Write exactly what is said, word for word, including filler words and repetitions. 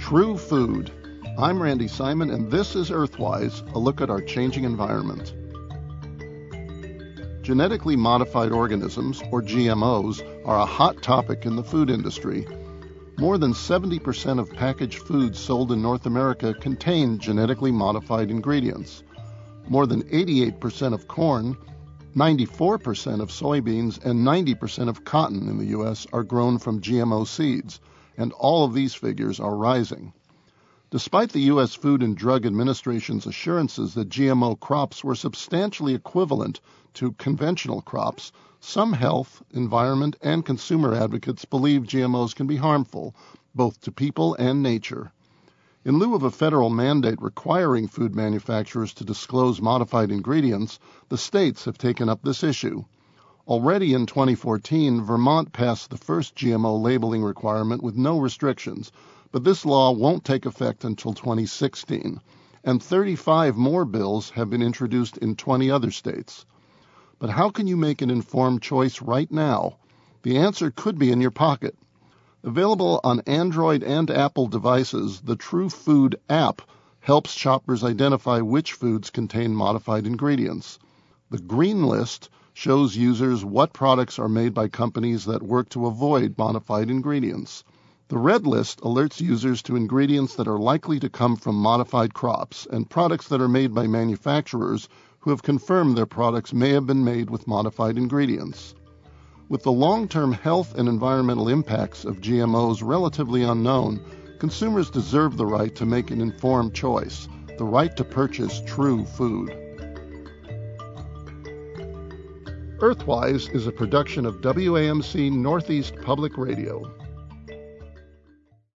True Food. I'm Randy Simon, and this is Earthwise, a look at our changing environment. Genetically modified organisms, or G M Os, are a hot topic in the food industry. More than seventy percent of packaged foods sold in North America contain genetically modified ingredients. More than eighty-eight percent of corn, ninety-four percent of soybeans, and ninety percent of cotton in the U S are grown from G M O seeds, and all of these figures are rising. Despite the U S Food and Drug Administration's assurances that G M O crops were substantially equivalent to conventional crops, some health, environment, and consumer advocates believe G M Os can be harmful, both to people and nature. In lieu of a federal mandate requiring food manufacturers to disclose modified ingredients, the states have taken up this issue. Already in twenty fourteen, Vermont passed the first G M O labeling requirement with no restrictions, but this law won't take effect until twenty sixteen, and thirty-five more bills have been introduced in twenty other states. But how can you make an informed choice right now? The answer could be in your pocket. Available on Android and Apple devices, the True Food app helps shoppers identify which foods contain modified ingredients. The Green List shows users what products are made by companies that work to avoid modified ingredients. The Red List alerts users to ingredients that are likely to come from modified crops and products that are made by manufacturers who have confirmed their products may have been made with modified ingredients. With the long-term health and environmental impacts of G M Os relatively unknown, consumers deserve the right to make an informed choice, the right to purchase true food. Earthwise is a production of W A M C Northeast Public Radio.